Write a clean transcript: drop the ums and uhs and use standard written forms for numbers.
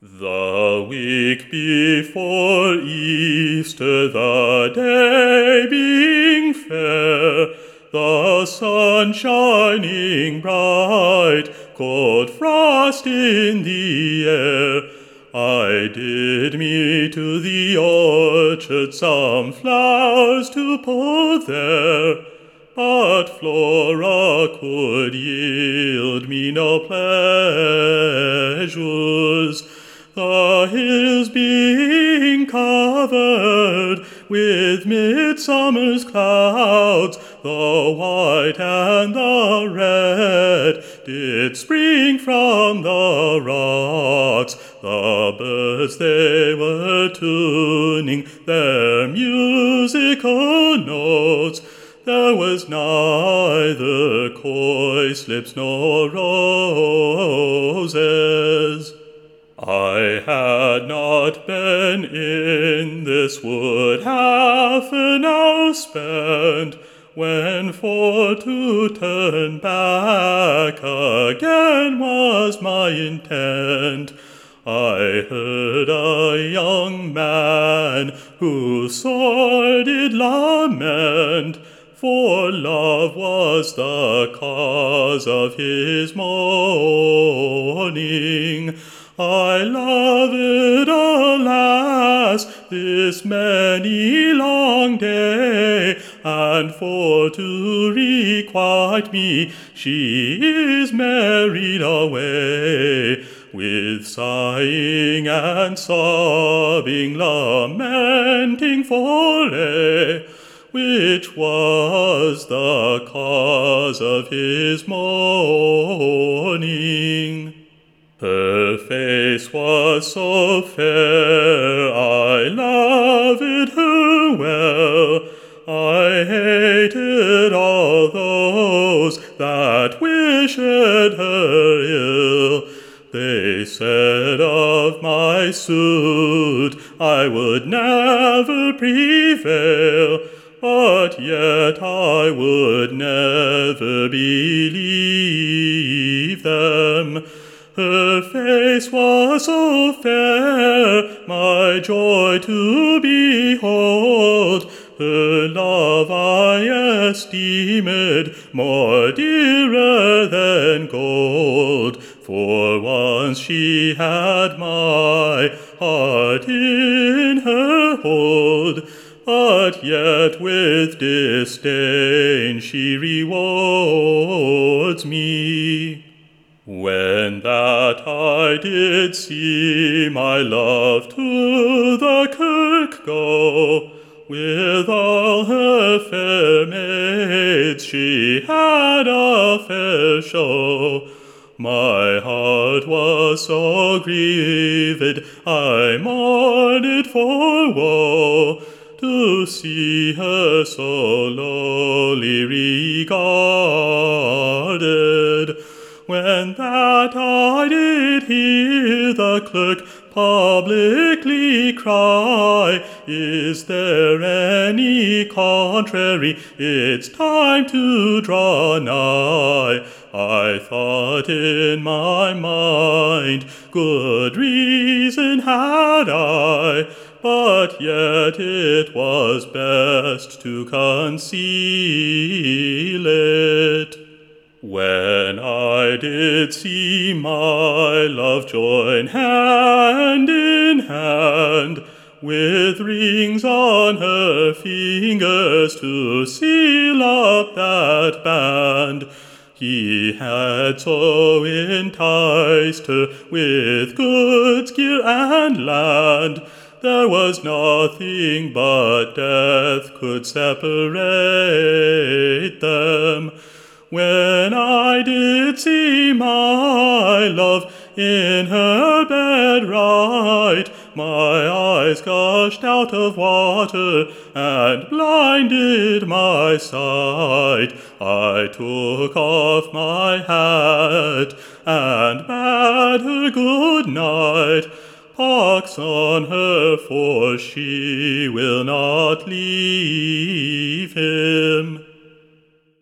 The week before Easter, the day being fair, the sun shining bright, cold frost in the air, I did me to the orchard some flowers to pull there, but Flora could yield me no pleasures. The hills being covered with midsummer's clouds, the white and the red did spring from the rocks. The birds they were tuning their musical notes. There was neither cowslips nor roses. I had not been in this wood half an hour spent, when for to turn back again was my intent. I heard a young man who sore did lament, for love was the cause of his mourning. I loved, alas, this many long day, and for to requite me, she is married away. With sighing and sobbing, lamenting for aye, which was the cause of his mourning. Her face was so fair, I loved her well. I hated all those that wished her ill. They said of my suit I would never prevail, but yet I would never believe them. Her face was so fair, my joy to behold. Her love I esteemed more dearer than gold. For once she had my heart in her hold, but yet with disdain she rewards me. When that I did see my love to the kirk go, with all her fair maids she had a fair show. My heart was so grieved, I mourned for woe, to see her so lowly regarded. When that I did hear the clerk publicly cry, is there any contrary? It's time to draw nigh. I thought in my mind, good reason had I, but yet it was best to conceal it. When I did see my love join hand in hand, with rings on her fingers to seal up that band, he had so enticed her with goods, gear, and land, there was nothing but death could separate them. When I did see my love in her bed right, my eyes gushed out of water and blinded my sight. I took off my hat and bade her good night. Pox on her, for she will not leave him.